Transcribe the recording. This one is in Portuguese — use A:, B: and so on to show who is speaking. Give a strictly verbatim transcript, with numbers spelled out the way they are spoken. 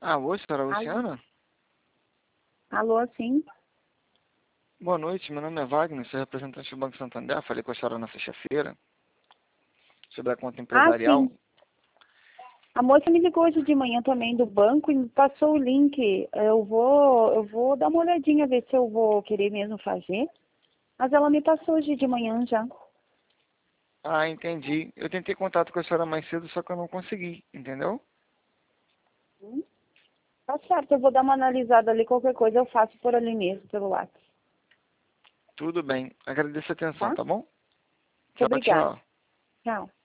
A: Ah, oi, senhora
B: Alô?
A: Luciana?
B: Alô, sim?
A: Boa noite, meu nome é Wagner, sou representante do Banco Santander. Falei com a senhora na sexta-feira sobre a conta
B: Ah,
A: empresarial.
B: sim. A moça me ligou hoje de manhã também do banco e me passou o link. Eu vou, eu vou dar uma olhadinha, ver se eu vou querer mesmo fazer. Mas ela me passou hoje de manhã já.
A: Ah, entendi. Eu tentei contato com a senhora mais cedo, só que eu não consegui, entendeu?
B: Hum? Tá certo, eu vou dar uma analisada ali, qualquer coisa eu faço por ali mesmo, pelo WhatsApp,
A: Tudo bem. Agradeço a atenção,
B: tá?
A: tá bom?
B: Muito
A: Tchau,
B: obrigada.
A: tchau.
B: Tchau.